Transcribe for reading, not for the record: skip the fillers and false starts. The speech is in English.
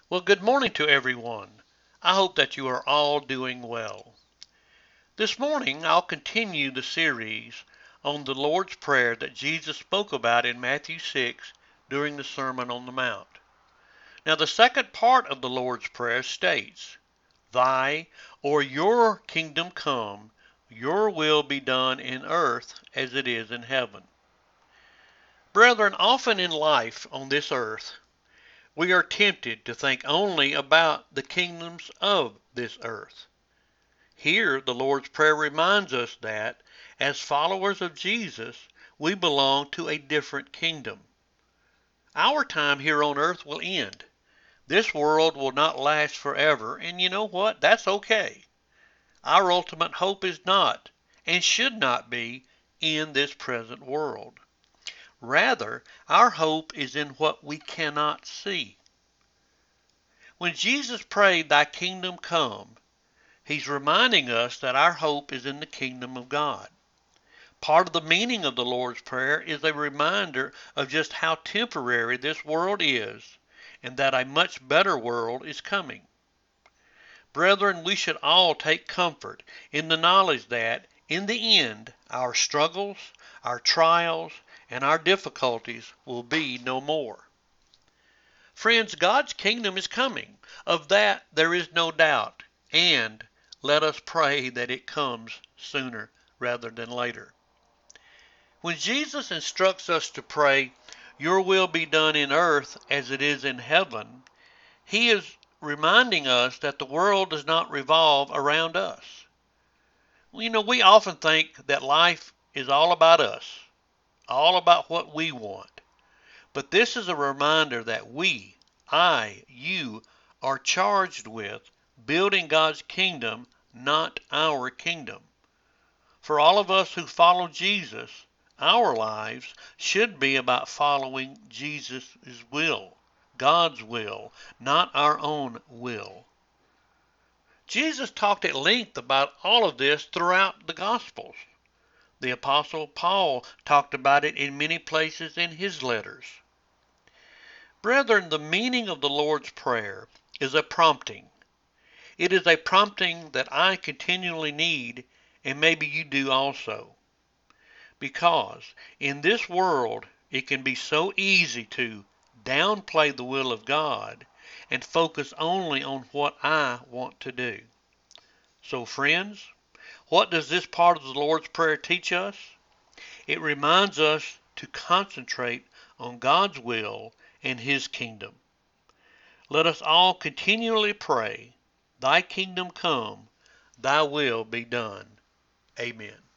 Well, good morning to everyone. I hope that you are all doing well. This morning I'll continue the series on the Lord's Prayer that Jesus spoke about in Matthew 6 during the Sermon on the Mount. Now, the second part of the Lord's Prayer states, Thy or your kingdom come, your will be done in earth as it is in heaven. Brethren, often in life on this earth, we are tempted to think only about the kingdoms of this earth. Here, the Lord's Prayer reminds us that, as followers of Jesus, we belong to a different kingdom. Our time here on earth will end. This world will not last forever, and you know what? That's okay. Our ultimate hope is not, and should not be, in this present world. Rather, our hope is in what we cannot see. When Jesus prayed, Thy kingdom come, He's reminding us that our hope is in the kingdom of God. Part of the meaning of the Lord's Prayer is a reminder of just how temporary this world is and that a much better world is coming. Brethren, we should all take comfort in the knowledge that, in the end, our struggles, our trials, and our difficulties will be no more. Friends, God's kingdom is coming. Of that there is no doubt. And let us pray that it comes sooner rather than later. When Jesus instructs us to pray, Your will be done in earth as it is in heaven, He is reminding us that the world does not revolve around us. We often think that life is all about us, all about what we want. But this is a reminder that you, are charged with building God's kingdom, not our kingdom. For all of us who follow Jesus, our lives should be about following Jesus' will, God's will, not our own will. Jesus talked at length about all of this throughout the Gospels. The Apostle Paul talked about it in many places in his letters. Brethren, the meaning of the Lord's Prayer is a prompting. It is a prompting that I continually need, and maybe you do also. Because in this world, it can be so easy to downplay the will of God and focus only on what I want to do. So friends, what does this part of the Lord's Prayer teach us? It reminds us to concentrate on God's will and His kingdom. Let us all continually pray, Thy kingdom come, Thy will be done. Amen.